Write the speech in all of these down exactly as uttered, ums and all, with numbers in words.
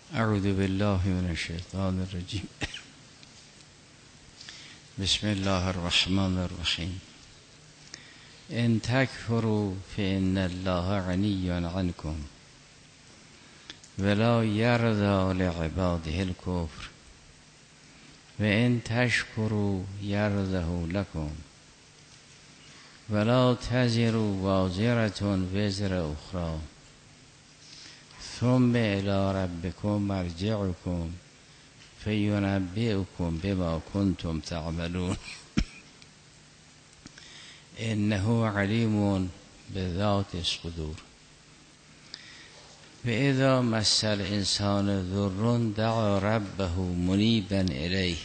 اعوذ بالله من الشیطان الرجیم. بسم الله الرحمن الرحیم. ان تکفروا فان الله غنی عنکم ولا یرضی لعباده الکفر و ان تشکروا یرضه لکم ولا تزر وازرة وزر اخرى ثم الی ربکم مرجعکم فینبئکم بما کنتم تعملون انه علیم بذات الصدور. فاذا مس الانسان ضر دعا ربه منیبا الیه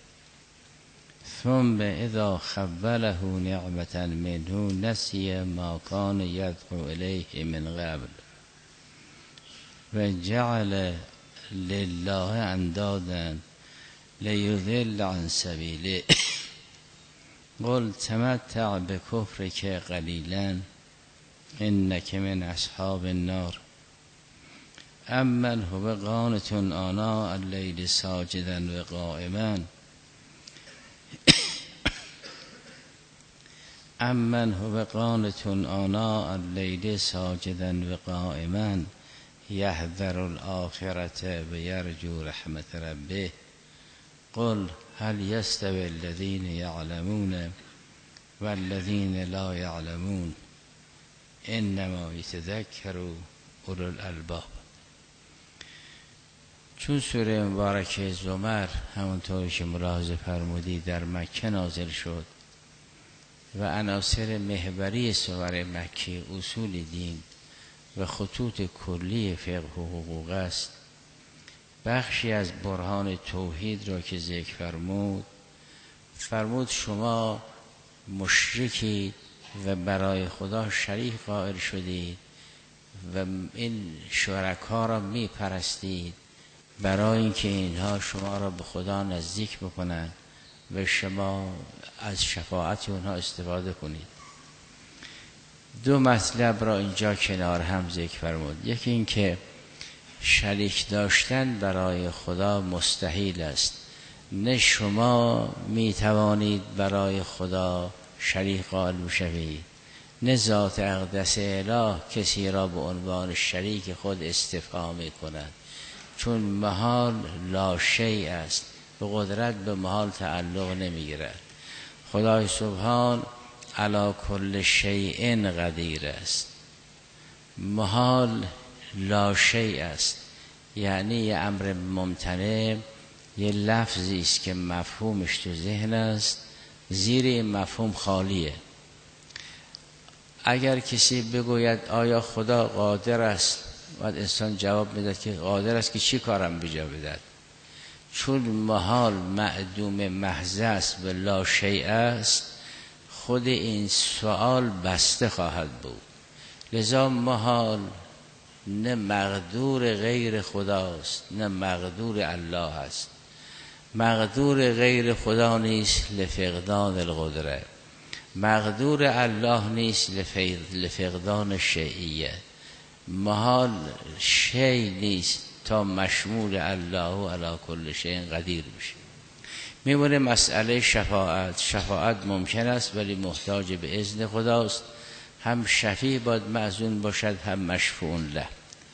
ثم اذا خوله نعمة منه نسی ما کان یدعو الیه من قبل و جعل لله اندادا لیضل عن سبیله قل تمتع بکفرک قلیلا انک من اصحاب النار امن هو قانت آناء اللیل ساجدا و قائما امن هو قانت آناء اللیل ساجدا و قائما یحذر الآخرة و یرجو رحمت ربه قل هل یستوی الذین یعلمون والذین لا یعلمون انما یتذکر اولو الالباب. چون سوره مبارکه زمر همونطور که ملاحظه فرمودی در مکه نازل شد و عناصر محوری سوره مکی اصول دین و خطوط کلی فقه و حقوق است، بخشی از برهان توحید را که ذکر فرمود فرمود شما مشرکی و برای خدا شریک قائل شدید و این شرکا را می پرستید برای اینکه اینها شما را به خدا نزدیک بکنند و شما از شفاعت اونها استفاده کنید. دو مطلب را اینجا کنار هم ذکر فرمود. یکی این که شریک داشتن برای خدا مستحیل است، نه شما می توانید برای خدا شریک قائل بشوید، نه ذات اقدس اله کسی را به عنوان شریک خود استفهام می کند، چون محال لا شیء است، به قدرت به محال تعلق نمی گیرد. خدای سبحان علی کل شیء قدیر است. محال لا شیء است، یعنی یه امر ممتنع، یه لفظی است که مفهومش تو ذهن است، زیر این مفهوم خالیه. اگر کسی بگوید آیا خدا قادر است، باید انسان جواب میداد که قادر است که چی کارم بجا بدهد. چون محال معدوم محض است و لا شیء است، خود این سوال بسته خواهد بود. لذا محال نه مقدور غیر خداست نه مقدور الله است. مقدور غیر خدا نیست لفقدان القدره، مقدور الله نیست لفقدان شیعیه. محال شیء نیست تا مشمول الله و علی کل شیء قدیر بشه. میمونه مسئله شفاعت. شفاعت ممکن است ولی محتاج به اذن خداست. هم شفیع باید مأذون باشد هم مشفوع له.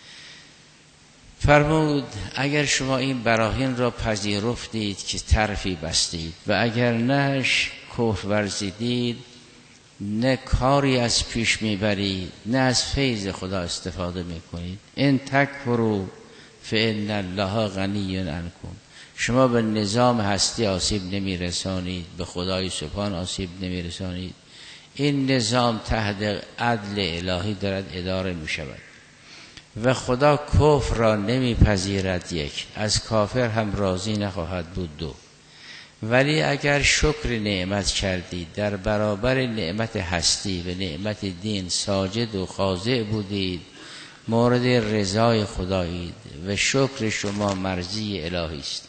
فرمود اگر شما این براهین را پذیرفتید که طرفی بستید و اگر نش کفر ورزیدید، نه کاری از پیش میبرید نه از فیض خدا استفاده میکنید. ان تکفروا فان الله غنی عنکم. شما به نظام هستی آسیب نمیرسانید، به خدای سبحان آسیب نمیرسانید. این نظام تحت عدل الهی دارد اداره می شود و خدا کفر را نمیپذیرد. یک، از کافر هم راضی نخواهد بود. دو، ولی اگر شکر نعمت کردید، در برابر نعمت هستی و نعمت دین ساجد و خاضع بودید، مورد رضای خدایید و شکر شما مرضی الهی است.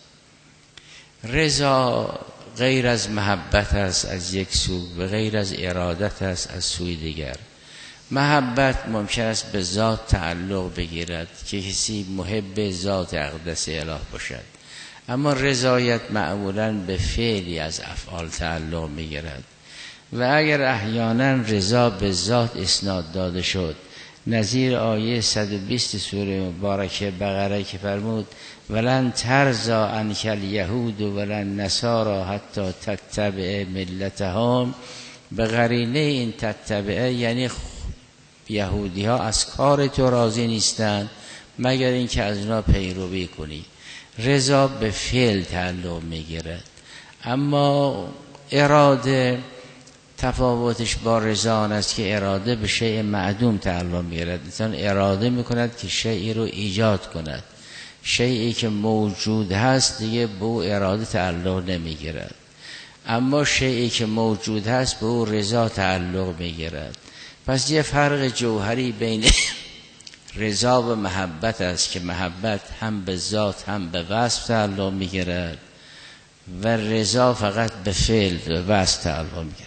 رضا غیر از محبت است از یک سو و غیر از ارادت است از سوی دیگر. محبت ممکن است به ذات تعلق بگیرد که کسی محب ذات اقدس اله باشد، اما رضایت معمولاً به فعلی از افعال تعلق میگیرد و اگر احیانا رضا به ذات اسناد داده شد، نظیر آیه صد و بیست سوره مبارکه بقره که فرمود ولن ترضی عنک الیهود ولن نصارا حتی تتبع ملتهم، به قرینه این تتبعه یعنی یهودی ها از کار تو راضی نیستند مگر اینکه از اونا پیروی کنی. رضا به فعل تعلق میگیرد، اما اراده تفاوتش با رضا آن است که اراده به شیء معدوم تعلق میگیرد. انسان اراده میکند که شیئی رو ایجاد کند، شیئی که موجود هست دیگه به او اراده تعلق نمیگیرد، اما شیئی که موجود هست به او رضا تعلق میگیرد. پس یه فرق جوهری بین رضا و محبت است که محبت هم به ذات هم به وصف تعلق میگیرد و رضا فقط به فعل و وصف تعلق میگیرد.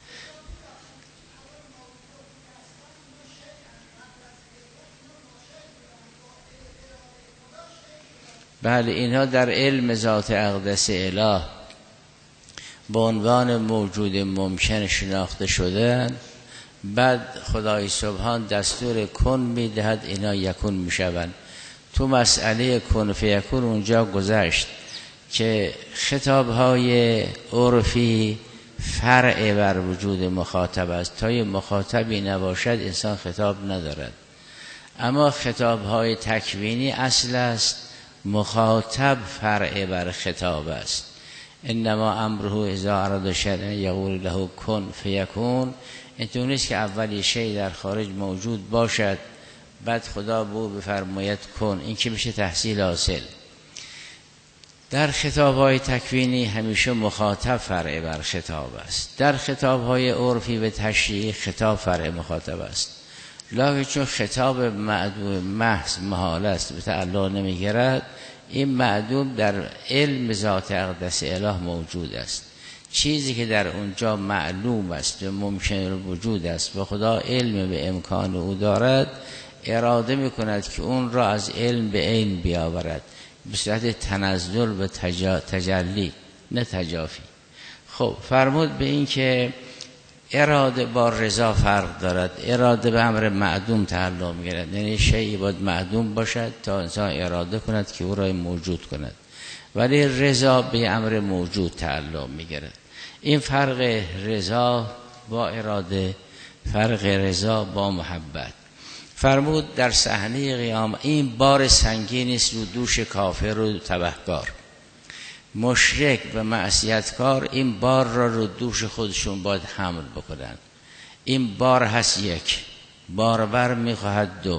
بله، اینها در علم ذات اقدس اله به عنوان موجود ممکن شناخته شدن. بعد خدای سبحان دستور کن میدهد اینا یکون میشوند. تو مسئله کن فیکون اونجا گذشت که خطابهای عرفی فرع بر وجود مخاطب است، تا یه مخاطبی نباشد انسان خطاب ندارد، اما خطابهای تکوینی اصل است، مخاطب فرع بر خطاب است. انما امره اذا اراد شیئا یقول له کن فیکون. اینطور نیست که اولی شی در خارج موجود باشد بعد خدا به او بفرماید کن، این که میشه تحصیل حاصل. در خطابهای تکوینی همیشه مخاطب فرع بر خطاب است، در خطابهای عرفی و تشریعی خطاب فرع مخاطب است، لکن چون خطاب معدوم محض محال است به تعلق نمیگیرد، این معدوم در علم ذات اقدس اله موجود است. چیزی که در اونجا معلوم است و ممکن وجود است و خدا علم به امکان او دارد، اراده میکند که اون را از علم به عین بیاورد به صورت تنزل و تجا... تجلی نه تجافی. خب فرمود به این که اراده با رضا فرق دارد. اراده به امر معدوم تعلق میگیرد، یعنی شیئی باید معدوم باشد تا انسان اراده کند که او را موجود کند، ولی رضا به امر موجود تعلق میگیرد. این فرق رضا با اراده، فرق رضا با محبت. فرمود در صحنه قیامت این بار سنگین است رو دوش کافر و تبهکار، مشرک و معصیتکار این بار را رو دوش خودشون باید حمل بکنن. این بار هست یک، باربر میخواهد دو،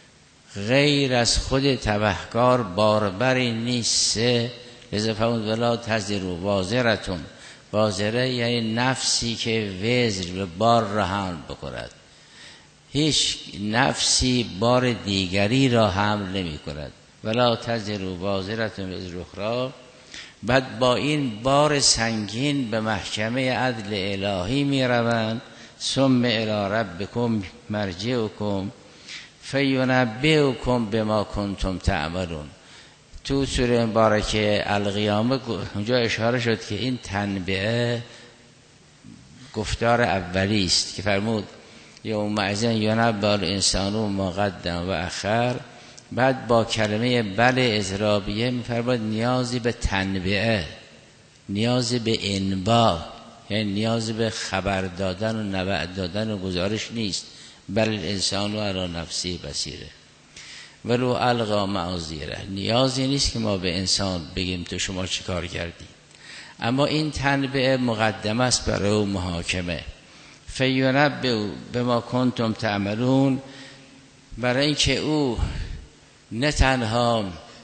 غیر از خود تبهکار باربری نیست سه. لذا فرمود ولا تزروا وازرة، وازره یعنی نفسی که وزر و بار را حمل بکند. هیچ نفسی بار دیگری را حمل نمی کند. ولا تزروا وازرة وزر اخرى. بعد با این بار سنگین به محکمه عدل الهی می روند. ثم الی ربکم مرجعکم فینبئکم بما کنتم تعملون. تو سوره مبارکه القیامه اونجا اشاره شد که این تنبیه گفتار اولی است که فرمود یومئذ ینبأ الانسان ما قدم و اخر. بعد با کلمه بل اضرابیه می‌فرماید نیازی به تنبیه، نیازی به انباء، یعنی نیازی به خبر دادن و نبأ دادن و گزارش نیست. بل الانسان علی نفسه بصیره ولو القا معاذیره. نیازی نیست که ما به انسان بگیم تو شما چی کار کردی، اما این تنبیه مقدمه است برای او محاکمه. فینبئ بما کنتم تعملون، برای اینکه او نه تنها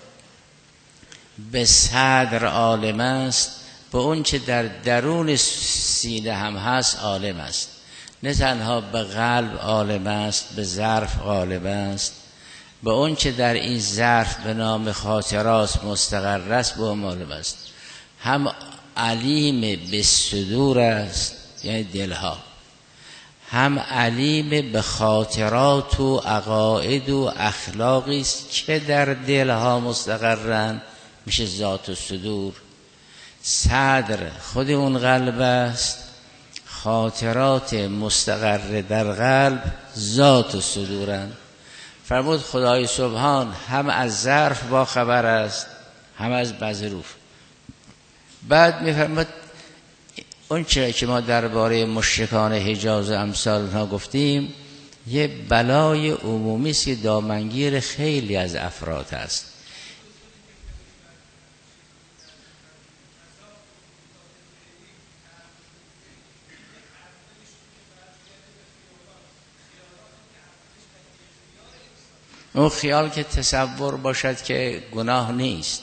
به صدر عالم است، به اون چه در درون سینه هم هست عالم است. نه تنها به قلب عالم است، به ظرف عالم است، به اون چه در این ظرف به نام خاطرات مستقر است به عالم است. هم علیم به صدور است یعنی دلها، هم علیم به خاطرات و عقاید و اخلاقی است که در دلها مستقرن، میشه ذات و صدور. صدر خود اون قلب است، خاطرات مستقر در قلب ذات و صدورن. فرمود خدای سبحان هم از ظرف با خبر است، هم از مظروف. بعد میفرماد اون چه که ما درباره مشرکان حجاز و امثال ها گفتیم یه بلای عمومی است که دامنگیر خیلی از افراد است. اون خیال که تصور باشد که گناه نیست،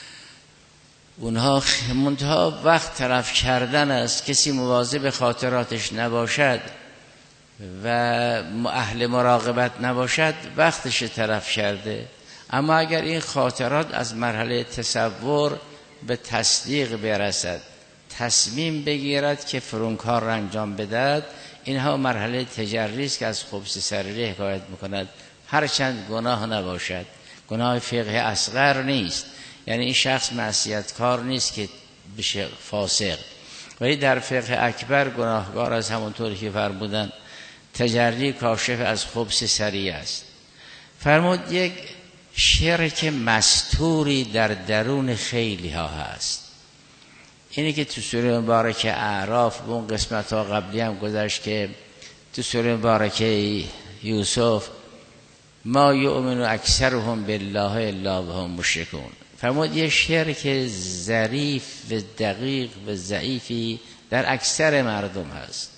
اونها منتها وقت تلف کردن است. کسی مواظب خاطراتش نباشد و اهل مراقبت نباشد وقتش تلف کرده. اما اگر این خاطرات از مرحله تصور به تصدیق برسد، تصمیم بگیرد که فرونکار را انجام بدهد، اینها مرحله تجری است که از خبث سریری حکایت میکند. هرچند گناه نباشد، گناه فقه اصغر نیست، یعنی این شخص معصیتکار نیست که بشه فاسق، ولی در فقه اکبر گناهکار از همونطوری که فرمودن تجری کاشف از خبث سریع است. فرمود یک شرک مستوری در درون خیلی ها هست. اینی که تو سوره مبارکه اعراف به اون قسمت ها قبلی هم گذشت که تو سوره مبارکه یوسف ما یؤمن اکثرهم بالله الا وهم مشرکون، فرمود یه شرک ظریف و دقیق و ضعیفی در اکثر مردم هست.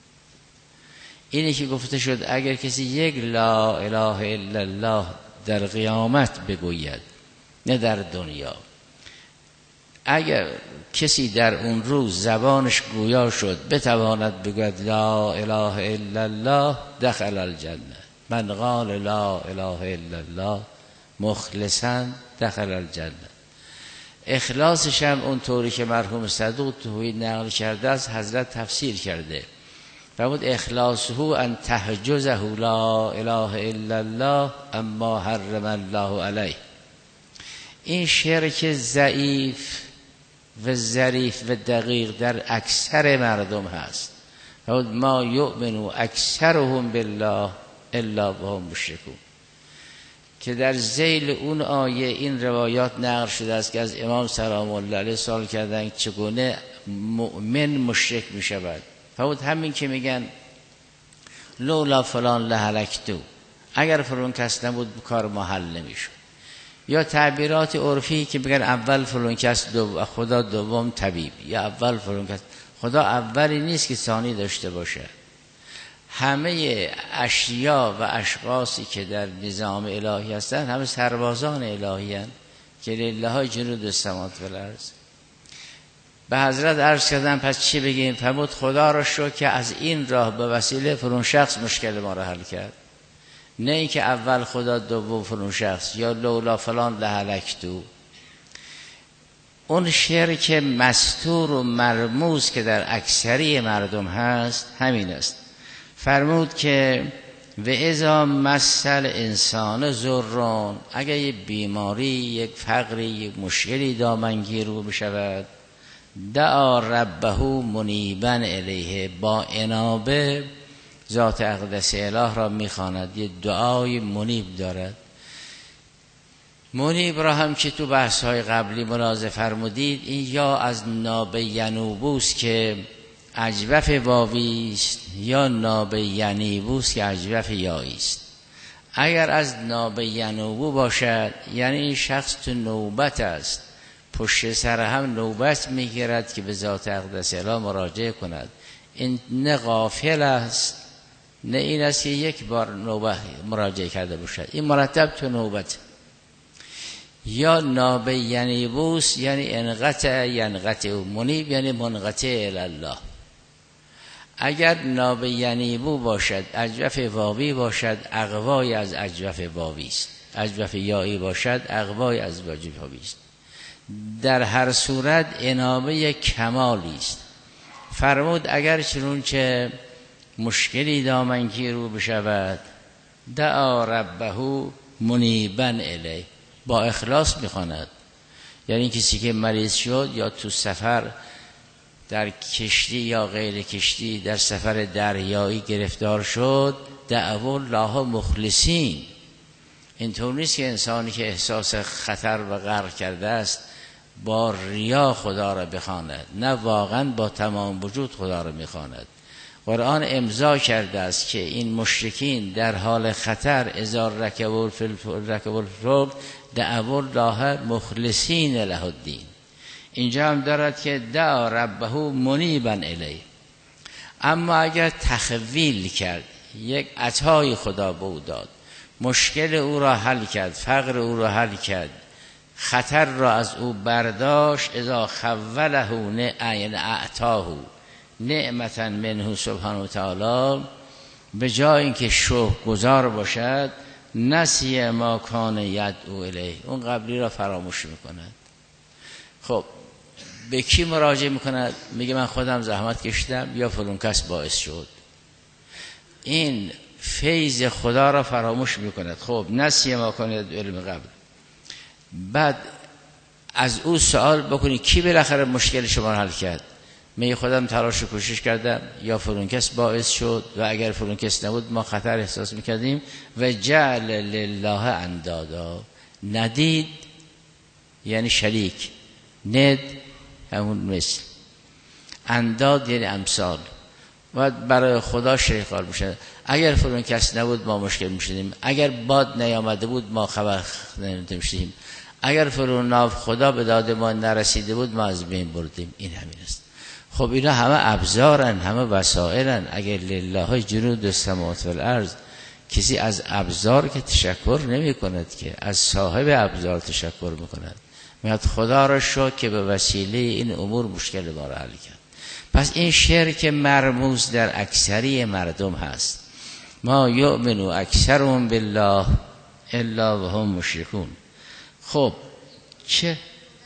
اینی که گفته شد اگر کسی یک لا اله الا الله در قیامت بگوید، نه در دنیا، اگر کسی در اون روز زبانش گویا شد بتواند بگوید لا اله الا الله دخل الجنه، من قال لا اله الا الله مخلصا دخل الجنه. اخلاصش هم اونطوری که مرحوم صدوق توی نقل کرده از حضرت تفسیر کرده. فرمود اخلاصه ان تحجزه لا اله الا الله اما حرم الله علیه. این شرک ضعیف و ظریف و دقیق در اکثر مردم هست. فرمود ما یؤمن اکثرهم بالله الا وهم مشرکون، که در ذیل اون آیه این روایات نقل شده است که از امام سلام الله علیه سوال کردن چگونه مؤمن مشرک می شود. فرمود همین که میگن لولا فلان لهلکتو، اگر فلان کس نبود کار ما حل نمیشد. یا تعبیرات عرفی که بگن اول فلان کس دو خدا دوم طبیب، یا اول فلان کس. خدا اولی نیست که ثانی داشته باشه. همه اشیا و اشخاصی که در نظام الهی هستند همه سربازان الهی هستند که لله جنود السماوات و الارض. به حضرت عرض کردن پس چی بگیم؟ فرمود خدا را شکر که از این راه به وسیله فرون شخص مشکل ما را حل کرد، نه اینکه اول خدا دوم فرون شخص یا لولا فلان لهلکتو. اون شرک مستور و مرموز که در اکثری مردم هست همین است. فرمود که و اذا مسل انسان ضرون، اگر یک بیماری، یک فقری، یک مشکلی دامنگیر رو بشود، دعا ربه منیبا الیه، با انابه ذات اقدس اله را میخواند. یه دعای منیب دارد. منیب را هم که تو بحث های قبلی ملاحظه فرمودید، این یا از ناب ینوبوس که اجوف واوی است یا ناب ینیبوس که اجوف یایی است. اگر از ناب ینوبو باشد یعنی این شخص تو نوبت است، پشت سر هم نوبت میگیرد که به ذات اقدس اله مراجعه کند. این نه غافل است نه این است که یک بار نوبت مراجعه کرده باشد، این مرتب تو نوبت. یا ناب ینیبوس یعنی انقطع ینقطع، منیب یعنی منقطع الله. اگر ناب ینیبو باشد اجوف واوی باشد، اقوای از اجوف واوی است. اجوف یایی باشد اقوای از اجوف واوی است. در هر صورت انابه کمالی است. فرمود اگر چنون چه مشکلی دامنگیر رو بشود دعا ربه منیبا الیه، با اخلاص میخواند. یعنی کسی که مریض شد یا تو سفر در کشتی یا غیر کشتی در سفر دریایی گرفتار شد دعوا الله مخلصین. اینطور نیست که انسانی که احساس خطر و غرق کرده است با ریا خدا را بخواند، نه، واقعا با تمام وجود خدا را میخواند. قرآن امضا کرده است که این مشرکین در حال خطر اذا رکبوا الفلک دعوا الله مخلصین له الدین. اینجا هم دارد که دعا ربه منیبا الیه. اما اگر تخویل کرد، یک عطای خدا به او داد، مشکل او را حل کرد، فقر او را حل کرد، خطر را از او برداشت، اذا خوله نعین اعطاه نعمتا منه سبحانه و تعالی، به جای اینکه شکرگزار باشد نسی ما کان یدعو الیه، اون قبلی را فراموش میکند. خب به کی مراجعه میکند؟ میگه من خودم زحمت کشیدم یا فلان کس باعث شد. این فیض خدا را فراموش میکند. خب نسی ما کان یدعو الیه قبل. بعد از او سوال بکنی کی بالاخره مشکل شما را حل کرد؟ میگه خودم تلاش و کوشش کردم یا فلان کس باعث شد و اگر فلان کس نبود ما خطر احساس میکردیم. و جعل لله اندادا، ندید یعنی شریک، ند همون مثل، انداد یعنی امثال، و برای خدا شریک قرار میشه. اگر فلان کس نبود ما مشکل میشدیم، اگر باد نیامده بود ما خبر نمیشدیم، اگر فلان ناو خدا به داد ما نرسیده بود ما از بین بردیم. این همین است. خب اینا همه ابزارن، همه وسائلن. اگر لله جنود السماوات والارض، کسی از ابزار که تشکر نمی کند، که از صاحب ابزار تشکر میکند. میاد خدا را شکر که به وسیله این امور مشکل ما را حل کرد. پس این شرک مرموز در اکثری مردم هست. ما یؤمن اکثرهم بالله الا وهم مشرکون. خب چه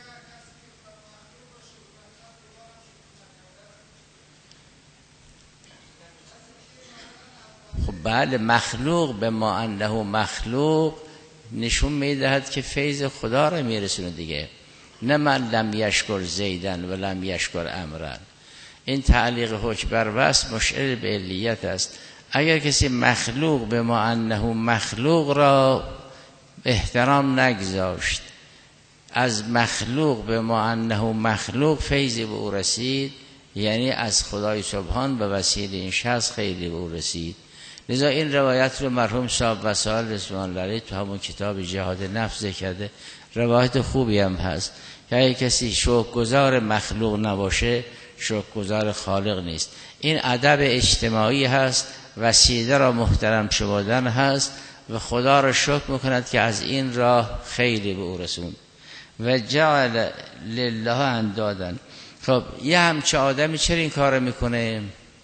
خب بله، مخلوق به ما انه مخلوق نشون میدهد که فیض خدا را میرسونه دیگه. نه من لم یشکر زیدن و لم یشکر امرن. این تعلیق حکم بر وصف مشعر به علیت است. اگر کسی مخلوق به ما انه مخلوق را احترام نگذاشت، از مخلوق به ما انه مخلوق فیضی به او رسید، یعنی از خدای سبحان به وسیله این شخص خیلی به او رسید. لذا این روایت رو مرحوم صاحب وسائل رضوان الله علیه تو همون کتاب جهاد نفس کرده. روایت خوبی هم هست که اگه کسی شکرگزار مخلوق نباشه شکرگزار خالق نیست. این ادب اجتماعی هست، وسیله را محترم شمردن هست و خدا را شکر میکند که از این راه خیلی به او رسوند. و جعل لله اندادن. خب یه همچه آدمی چرا این کار میکنه؟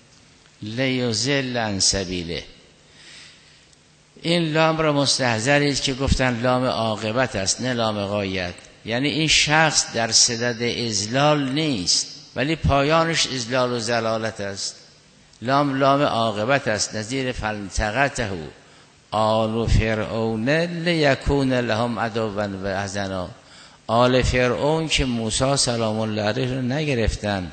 لیضل عن سبیله. این لام را مستحضرید که گفتن لام عاقبت است نه لام غایت. یعنی این شخص در صدد اذلال نیست ولی پایانش اذلال و ضلالت است. لام لام عاقبت است، نظیر فلتقته آل فرعون لیکون لهم عدوا و احزنا. آل فرعون که موسی سلام الله علیه رو نگرفتن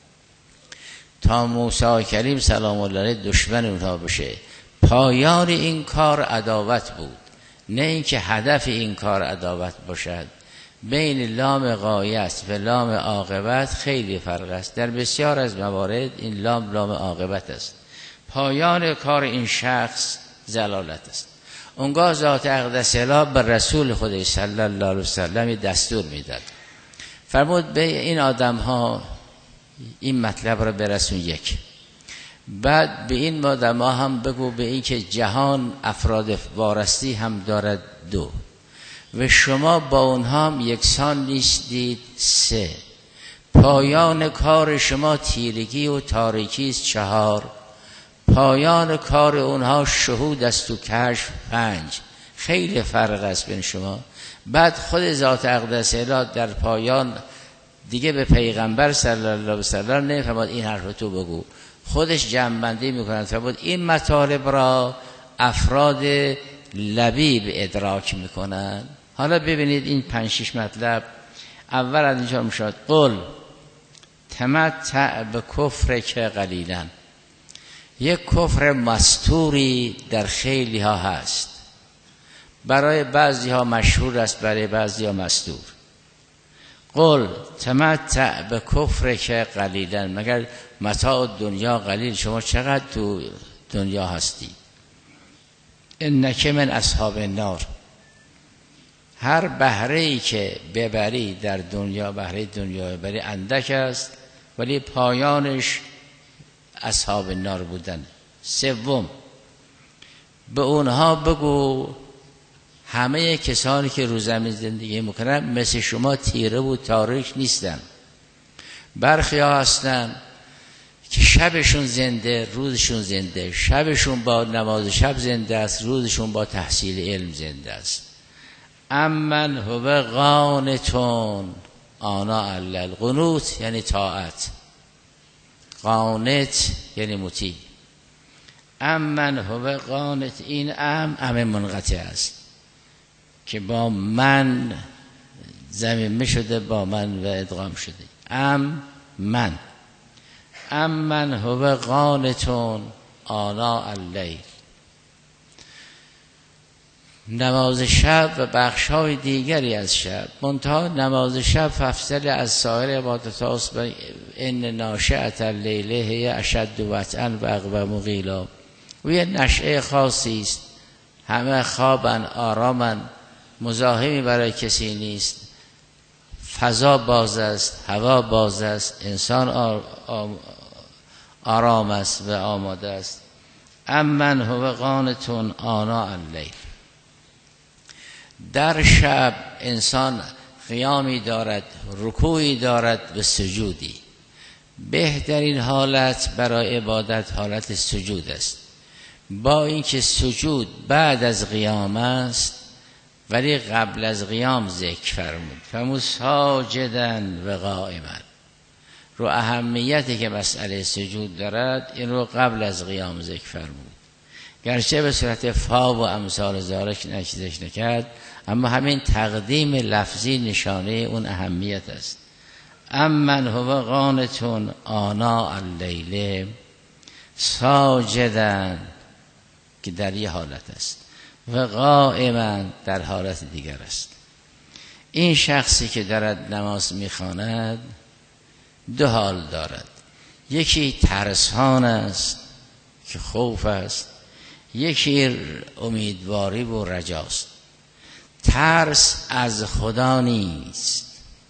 تا موسی کریم سلام الله علیه دشمن اونها بشه. پایان این کار عداوت بود، نه اینکه هدف این کار عداوت باشد. بین لام غایت و لام عاقبت خیلی فرق است. در بسیار از موارد این لام لام عاقبت است. پایان کار این شخص ضلالت است. اونگاه ذات اقدس اله به رسول خدا صلی الله علیه وسلم دستور میداد، فرمود به این آدم ها این مطلب را برسون. یک، بعد به این آدم ها هم بگو به این که جهان افراد وارستی هم دارد. دو، و شما با اونها هم یکسان نیستید. سه، پایان کار شما تیرگی و تاریکی است. چهار، پایان کار اونها شهود است و کشف. پنج، خیلی فرق است بین شما. بعد خود ذات اقدس اله در پایان دیگه به پیغمبر صلی الله علیه و سلم نمی‌فرماد این حرف تو بگو، خودش جمع‌بندی میکنند فرمود این مطالب را افراد لبیب ادراک میکنند. حالا ببینید این پنج شش مطلب. اول از اینجا میشد قل تمتع به کفر که قلیلا. یک کفر مستوری در خیلی ها هست، برای بعضی ها مشهور است، برای بعضی ها مستور. قل تمتع به کفر که قلیلا، مگر متاع دنیا قلیل؟ شما چقدر تو دنیا هستی؟ انک من اصحاب النار. هر بهره‌ای که ببری در دنیا، بهره دنیا ببری اندک است، ولی پایانش اصحاب النار بودن. سوم، به اونها بگو همه کسانی که رو زمین زندگی میکنن مثل شما تیره و تاریک نیستن. برخی ها هستن که شبشون زنده، روزشون زنده. شبشون با نماز شب زنده است، روزشون با تحصیل علم زنده است. امن هو قانتون آنا القنوت، یعنی طاعت. قانت یعنی مطیع. امن هو قانت، این ام ام منقطع است که با من ضمیمه شده، با من و ادغام شده. ام من امن هو قانتون آنا اللیل. نماز شب و بخش‌های دیگری از شب، منتها نماز شب افضل از سایر عبادات است. ان ناشئة اللیل هی اشد وطئا و اقوم قیلا. و یه نشأه خاصی است، همه خوابن، آرامن، مزاحمی برای کسی نیست، فضا باز است، هوا باز است، انسان آرام است و آماده است. امن هو قانتون آنا اللیل. در شب انسان قیامی دارد، رکوعی دارد و سجودی. بهترین حالت برای عبادت حالت سجود است، با اینکه سجود بعد از قیام است، ولی قبل از قیام ذکر فرمود. فرمود ساجدن و قائما. رو اهمیتی که مسئله سجود دارد این رو قبل از قیام ذکر فرمود، گرچه به صورت فا و امثال ذالک نکیزش نکرد، اما همین تقدیم لفظی نشانه اون اهمیت است. امن هو قانتون آنا اللیل ساجدن، که در یه حالت است، و قائما در حالت دیگر است. این شخصی که دارد نماز میخواند دو حال دارد. یکی ترسان است که خوف است، یکی امیدواری و رجاست. ترس از خدا نیست،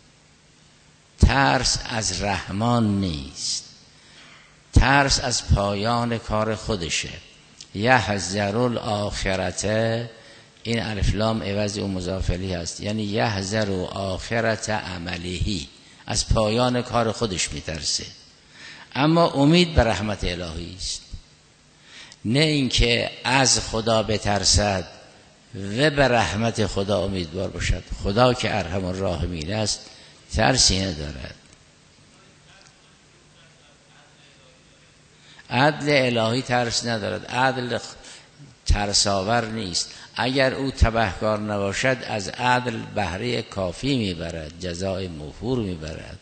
ترس از رحمان نیست، ترس از پایان کار خودشه. یحذر الاخرته، این الف لام عوض اون مضاف الیه هست، یعنی یحذر آخرت عملهی، از پایان کار خودش میترسه، اما امید به رحمت الهی است. نه اینکه از خدا بترسد و به رحمت خدا امیدوار باشد. خدا که ارحم الراحمین است ترسی ندارد. عدل الهی ترس ندارد. عدل ترساور نیست. اگر او تبهکار نباشد از عدل بهره کافی میبرد، جزای موفور میبرد.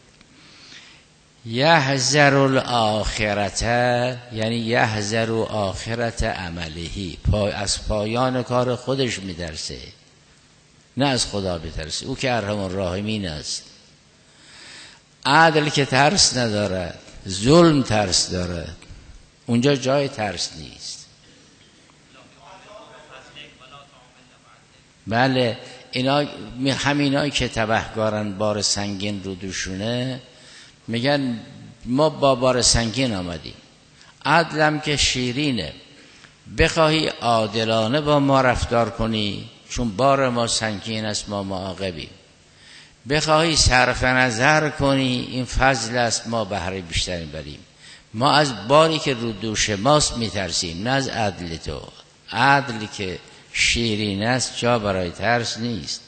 یحذر الاخرته یعنی یحذر آخرت عملهی، پای از پایان کار خودش میترسه، نه از خدا بترسه. او که ارحم الراحمین است. عدل که ترس ندارد، ظلم ترس دارد، اونجا جای ترس نیست. بله، اینا همینایی که تبهکارن، بار سنگین رو دوشونه، میگن ما با بار سنگین آمدیم. عدلم که شیرینه، بخواهی عادلانه با ما رفتار کنی چون بار ما سنگین است، ما معاقبیم. بخواهی صرف نظر کنی این فضل است، ما بهره بیشتری بریم. ما از باری که رو دوش ماست میترسیم، نه از عدل تو. عدلی که شیرین است جا برای ترس نیست.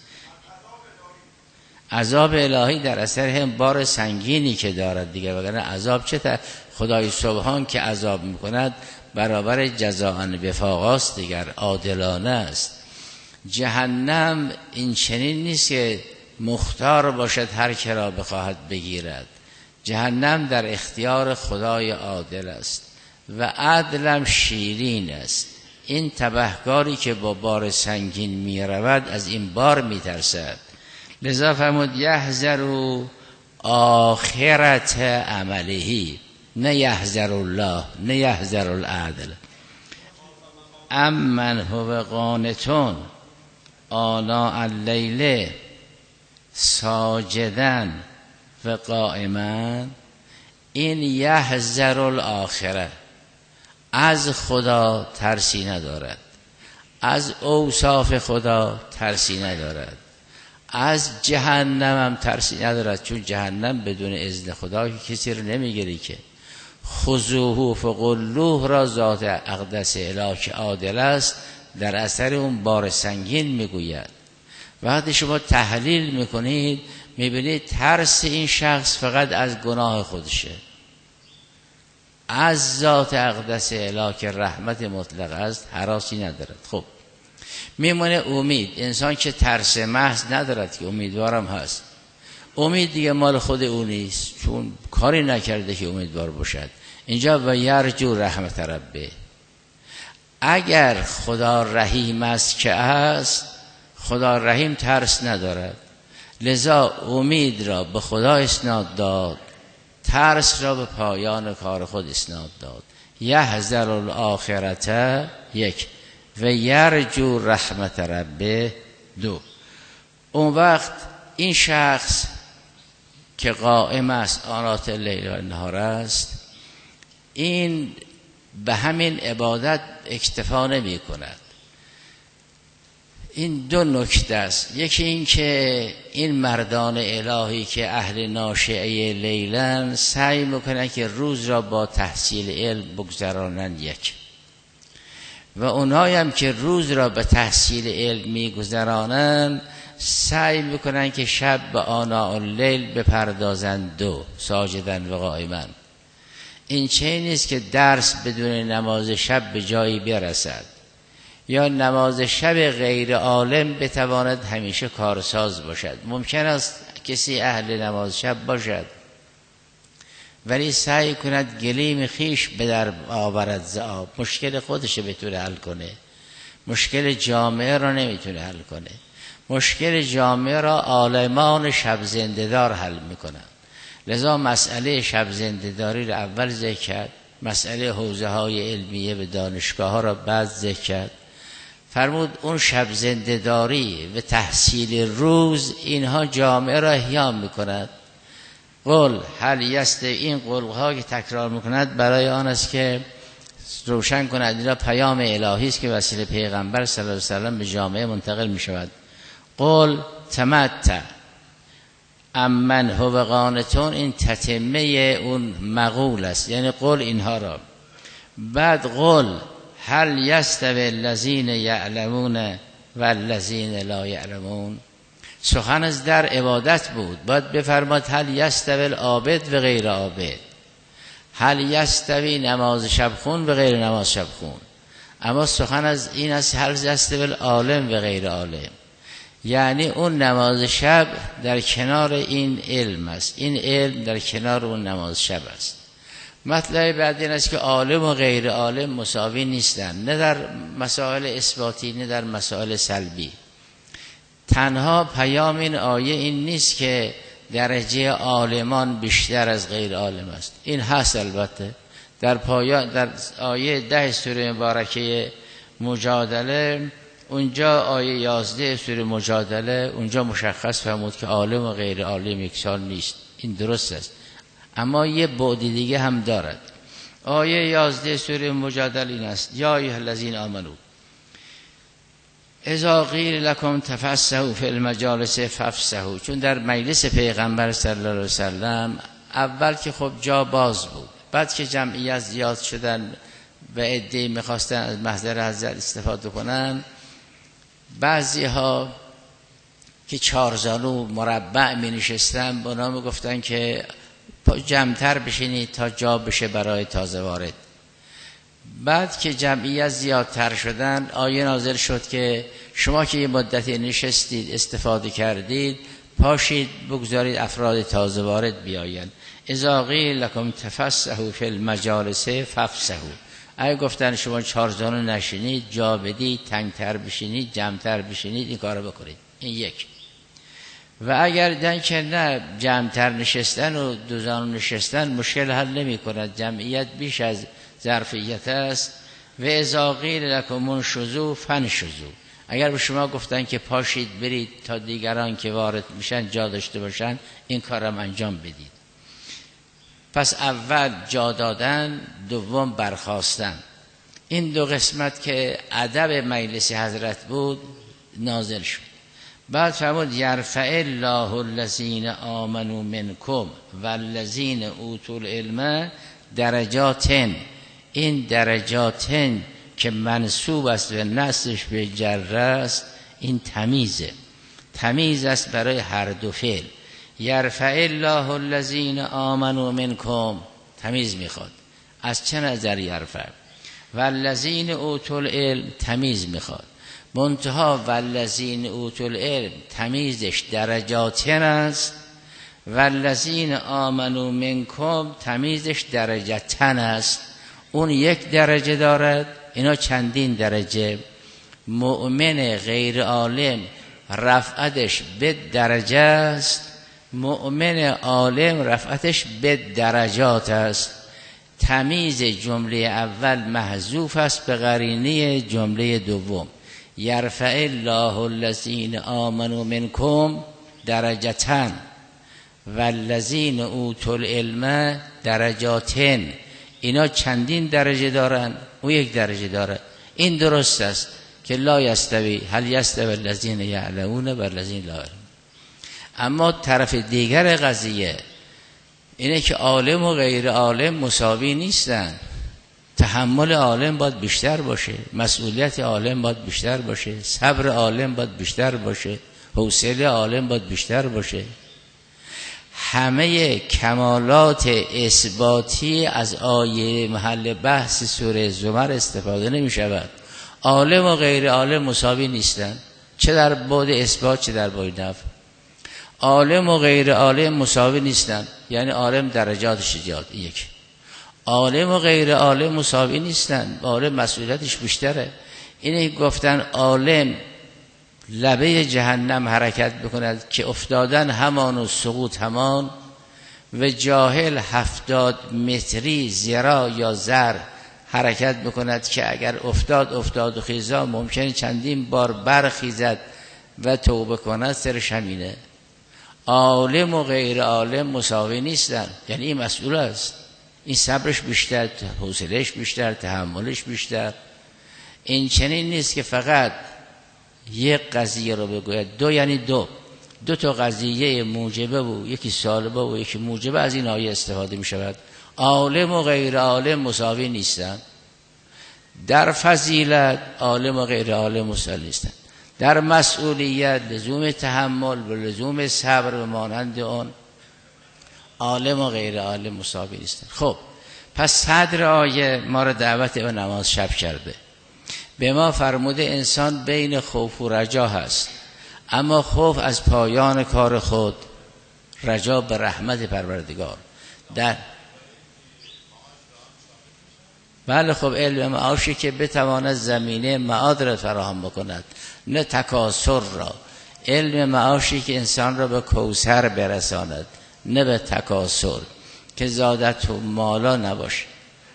عذاب الهی در اثر هم بار سنگینی که دارد دیگه، وگرنه عذاب چه تا خدای سبحان که عذاب میکند برابر جزاء وفاقاست، دیگر عادلانه است. جهنم این چنین نیست که مختار باشد هر که را بخواهد بگیرد. جهنم در اختیار خدای عادل است و عدلم شیرین است. این تبهکاری که با بار سنگین می رود از این بار می ترسد. لذا فرمود یحذر آخرت عملهی، نه یحذر الله، نه یحذر العدل. امن هو قانتون آناء اللیل ساجدا و قائما، این یحذر الاخره، از خدا ترسی ندارد، از اوصاف خدا ترسی ندارد، از جهنم هم ترسی ندارد، چون جهنم بدون اذن خدا کسی رو نمیگیری که. خذوه فغلوه را ذات اقدس اله که عادل است در اثر اون بار سنگین میگوید. وقتی شما تحلیل میکنید میبینید ترس این شخص فقط از گناه خودشه، از ذات اقدس اله که رحمت مطلق است هراسی ندارد. خب میمونه امید. انسان که ترس محض ندارد که امیدوارم هست، امید دیگه مال خود او نیست، چون کاری نکرده که امیدوار باشد. اینجا و یرجو رحمت ربه، اگر خدا رحیم است که است، خدا رحیم ترس ندارد، لذا امید را به خدا اسناد داد، ترس را به پایان کار خود اسناد داد. یحذر الاخرت یک و یرجو رحمت ربه دو. اون وقت این شخص که قائم است آنات لیل و نهار است، این به همین عبادت اکتفا نمی کند. این دو نکته است. یکی این که این مردان الهی که اهل ناشئه لیلن سعی میکنن که روز را با تحصیل علم بگذرانند، یک، و اونایی هم که روز را به تحصیل علم میگذرانند سعی میکنن که شب به آناء اللیل بپردازند، دو، ساجدن و قائمن. این چه نیست که درس بدون نماز شب به جایی برسد، یا نماز شب غیر عالم بتواند همیشه کارساز باشد. ممکن است کسی اهل نماز شب باشد ولی سعی کند گلیم خیش به در آورد ز آب، مشکل خودش بتونه حل کنه، مشکل جامعه را نمیتونه حل کنه. مشکل جامعه را عالمان شب زنده‌دار حل میکنن. لذا مسئله شب زنده‌داری را اول ذکر کرد، مسئله حوزه های علمیه به دانشگاه ها را بعد ذکر کرد. فرمود اون شب زنده‌داری و تحصیل روز اینها جامعه را احیا میکند. قل هل یست، این قلها که تکرار میکند برای آن است که روشن کند اینا پیام الهی است که وسیله پیغمبر صلی الله علیه و سلم به جامعه منتقل میشود. قل تمتع امن هو قانتون، این تتمه اون مقول است، یعنی قل اینها را. بعد قل هل یستوی الذین یعلمون و الذین لا یعلمون، سخن از در عبادت بود، باید بفرماد هل یستوی العابد و غیر عابد، هل یستوی نماز شبخون و غیر نماز شبخون. اما سخن از این است هل یستوی العالم و غیر عالم، یعنی اون نماز شب در کنار این علم است، این علم در کنار اون نماز شب است. مطلب بعد این است که عالم و غیر عالم مساوی نیستند، نه در مسائل اثباتی نه در مسائل سلبی. تنها پیام این آیه این نیست که درجه عالمان بیشتر از غیر عالم است، این هست البته. در پایان در آیه ده سوره مبارکه مجادله، اونجا آیه یازده سوره مجادله، اونجا مشخص فرمود که عالم و غیر عالم یکسان نیست. این درست است، اما یه بعد دیگه هم دارد. آیه یازده سوره مجادله این است یا ایها الذین آمنو اذا قیل لکم تفسحوا فی المجالس فافسحوا، چون در مجلس پیغمبر صلی الله علیه و سلم اول که خب جا باز بود، بعد که جمعیت زیاد شدن و عده‌ای می‌خواستن از محضر حضرت استفاده کنن، بعضی ها که چهارزانو مربع می نشستن به اونا می گفتن که جمعتر بشینید تا جا بشه برای تازه وارد. بعد که جمعیت زیادتر شدن آیه نازل شد که شما که یه مدتی نشستید استفاده کردید، پاشید بگذارید افراد تازه وارد بیاین. اذا قیل لکم تفسحوا فی المجالس فافسحوا، اگه گفتن شما چهار زانو نشینید، جا بدید، تنگتر بشینید، جمعتر بشینید، این کارو بکنید. این یک. و اگر دیدن که نه جمعتر نشستن و دو زانو نشستن مشکل حل نمی کند، جمعیت بیش از ظرفیت است، و اذا قیل لکم انشزوا فانشزوا، اگر به شما گفتن که پاشید برید تا دیگران که وارد میشن جا داشته باشن، این کارم انجام بدید. پس اول جا دادن، دوم برخاستن. این دو قسمت که ادب مجلس حضرت بود نازل شد. بعد فرمود یرفع الله الذین آمنوا منکم والذین اوتوا العلم درجاتن. این درجاتن که منصوب است و نصبش به جر است، این تمیزه، تمیز است برای هر دو فعل. یرفع الله الذین آمنوا منکم، تمیز میخواد. از چه نظر یرفع؟ والذین اوتوا العلم، تمیز میخواد. منتها والذین اوتوا العلم تمیزش درجاتن است، والذین آمنوا منکم تمیزش درجتن است. اون یک درجه دارد، اینا چندین درجه. مؤمن غیر عالم رفعتش به درجه است، مؤمن عالم رفعتش به درجات است. تمیز جمله اول محذوف است به قرینه جمله دوم. یرفع الله الذین آمنوا منکم درجتن والذین اوتوا العلم درجاتن. اینا چندین درجه دارن، اون یک درجه داره. این درست است که لا یستوی هل یستوی الذین یعلمون و الذین لا یعلمون. اما طرف دیگر قضیه اینه که عالم و غیر عالم مساوی نیستن. تحمل عالم باید بیشتر باشه، مسئولیت عالم باید بیشتر باشه، صبر عالم باید بیشتر باشه، حوصله عالم باید بیشتر باشه. همه کمالات اثباتی از آیه محل بحث سوره زمر استفاده نمی شود. عالم و غیر عالم مساوی نیستن، چه در بعد اثبات چه در بعد نفی. عالم و غیر عالم مساوی نیستن، یعنی عالم درجاتش زیاد. یک. عالم و غیر عالم مساوی نیستن، عالم مسئولیتش بیشتره. اینه گفتن عالم لبه جهنم حرکت بکند که افتادن همان و سقوط همان، و جاهل هفتاد متری زرا یا زر حرکت بکند که اگر افتاد افتاد و خیزا ممکنه چندین بار برخیزد و توبه کند، سرش همینه. عالم و غیر عالم مساوی نیستن، یعنی این مسئول است، این صبرش بیشتر، حوصله‌اش بیشتر، تحملش بیشتر. این چنین نیست که فقط یک قضیه رو بگوید. دو یعنی دو دو تا قضیه موجبه و یکی سالبه و یکی موجبه از این آیه استفاده می شود. عالم و غیر عالم مساوی نیستن در فضیلت، عالم و غیر عالم مساوی نیستن در مسئولیت، لزوم تحمل و لزوم صبر و مانند آن. عالم و غیر عالم مساوی نیستن. خب پس صدر آیه ما را دعوت به نماز شب کرده. به ما فرموده انسان بین خوف و رجا هست، اما خوف از پایان کار خود، رجا به رحمت پروردگار. در بله خب علم معاشی که بتواند زمینه معاد را فراهم بکند، نه تکاسر را. علم معاشی که انسان را به کوثر برساند، نه به تکاسر که زادت و مالا نباشه.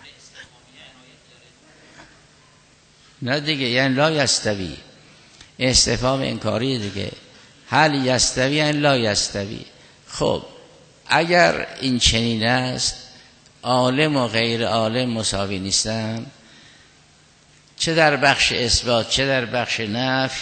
نه دیگه، یعنی لا یستوی، استفهام انکاری دیگه. هل یستوی یعنی لا یستوی. خب اگر این چنین است، عالم و غیر عالم مساوی نیستن، چه در بخش اثبات چه در بخش نفی.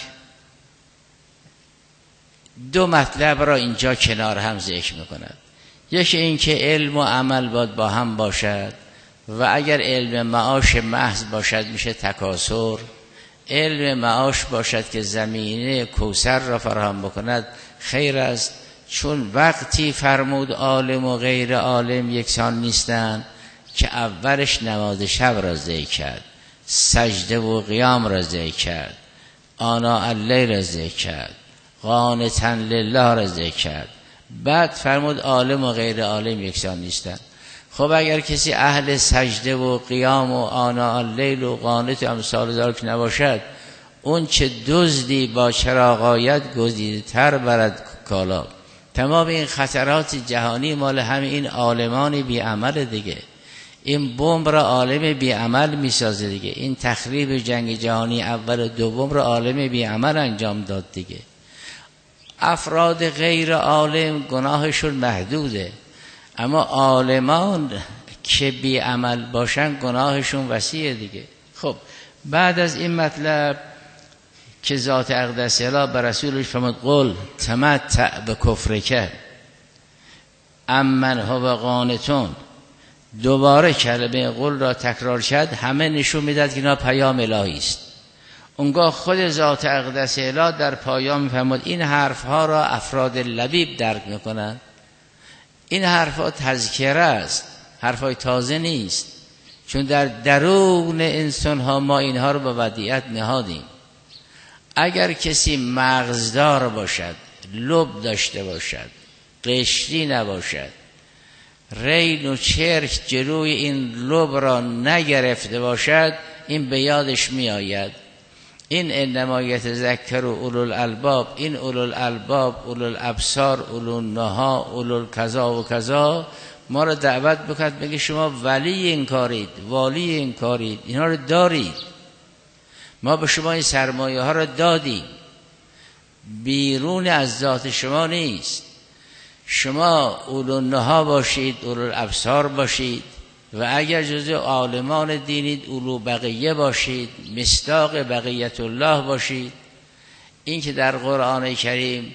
دو مطلب را اینجا کنار هم ذکر میکند. یکی این که علم و عمل باید با هم باشد، و اگر علم معاش محض باشد میشه تکاسر. علم معاش باشد که زمینه کوثر را فراهم بکند، خیر است. چون وقتی فرمود عالم و غیر عالم یکسان نیستند که اولش نماز شب را ذکر کرد، سجده و قیام را ذکر کرد، آناء اللیل را ذکر کرد، قانتا لله را ذکر کرد، بعد فرمود عالم و غیر عالم یکسان نیستند. خب اگر کسی اهل سجده و قیام و آناء اللیل و قانت و امثال ذلک نباشد، اون چه دزدی با چراغ آید گزیده تر برد کالا. تمام این خطرات جهانی مال همه این عالمان بی عمل دیگه. این بمب را عالم بی عمل می سازه دیگه. این تخریب جنگ جهانی اول و دوم را عالم بی عمل انجام داد دیگه. افراد غیر عالم گناهشون محدوده، اما عالمان که بی عمل باشن گناهشون وسیعه دیگه. خب بعد از این مطلب که ذات اقدس اله به رسولش فرمود قل تمتع به کفرک امن هو قانتون، دوباره کلمه قل را تکرار کرد، همه نشون میداد که اینا پیام الهی است. اونگاه خود ذات اقدس اله در پایان میفرمود این حرفها را افراد لبیب درک میکنند. این حرفها تذکره است، حرفهای تازه نیست، چون در درون انسان ها ما اینها رو به ودیعت نهادیم. اگر کسی مغزدار باشد، لب داشته باشد، قشری نباشد، رین و چرک جلوی این لب را نگرفته باشد، این به یادش می آید. این انما یتذکر اولو الالباب، این اولو الالباب، اولو الابصار، اولو النها، اولو کذا و کذا ما را دعوت بکرد بگه شما ولی این کارید، والی این کارید، اینها رو دارید، ما به شما این سرمایه ها را دادیم، بیرون از ذات شما نیست. شما اولو النها باشید، اولو الابصار باشید، و اگر جزء عالمان دینید اولو بقیه باشید، مصداق بقیت الله باشید. این که در قرآن کریم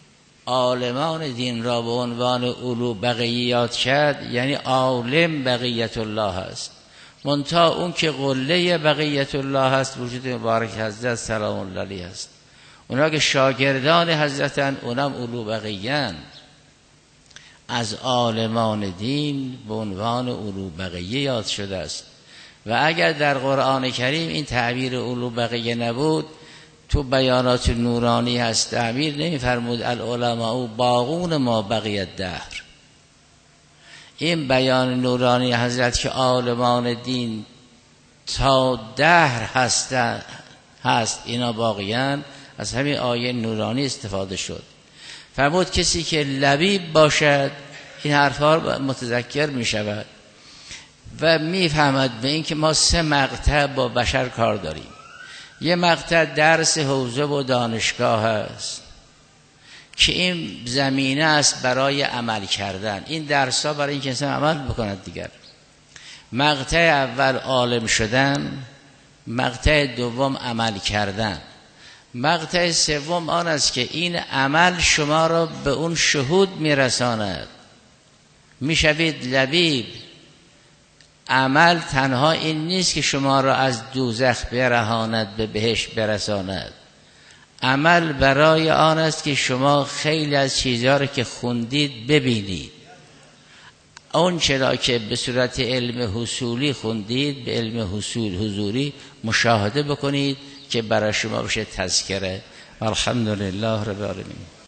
عالمان دین را به عنوان اولو بقیه یاد کرد، یعنی عالم بقیت الله است. منتها اون که قله بقیت الله است وجود مبارک حضرت سلام الله علیه است. اونا که شاگردان حضرتن اونم اولو بقیه‌اند. از عالمان دین به عنوان اولو بقیه یاد شده است. و اگر در قرآن کریم این تعبیر اولو بقیه نبود، تو بیانات نورانی هست تعبیر نمی فرمود العلماء باقون ما بقیت دهر. این بیان نورانی حضرت که عالمان دین تا دهر هست هست اینا باقیان، از همین آیه نورانی استفاده شد. فرمود کسی که لبیب باشد این حرفها متذکر می شود و می فهمد به این که ما سه مقطع با بشر کار داریم. یه مقطع درس حوزه و دانشگاه است که این زمینه است برای عمل کردن. این درس ها برای این که انسان عمل بکند دیگر. مقطع اول عالم شدن، مقطع دوم عمل کردن، مقطع سوم آن است که این عمل شما را به اون شهود میرساند، میشوید لبیب. عمل تنها این نیست که شما را از دوزخ برهاند به بهشت برساند. عمل برای آن است که شما خیلی از چیزها را که خوندید ببینید. اون چرا که به صورت علم حصولی خوندید به علم حصول حضوری مشاهده بکنید که برای شما بشه تذکره. الحمدلله رب العالمین.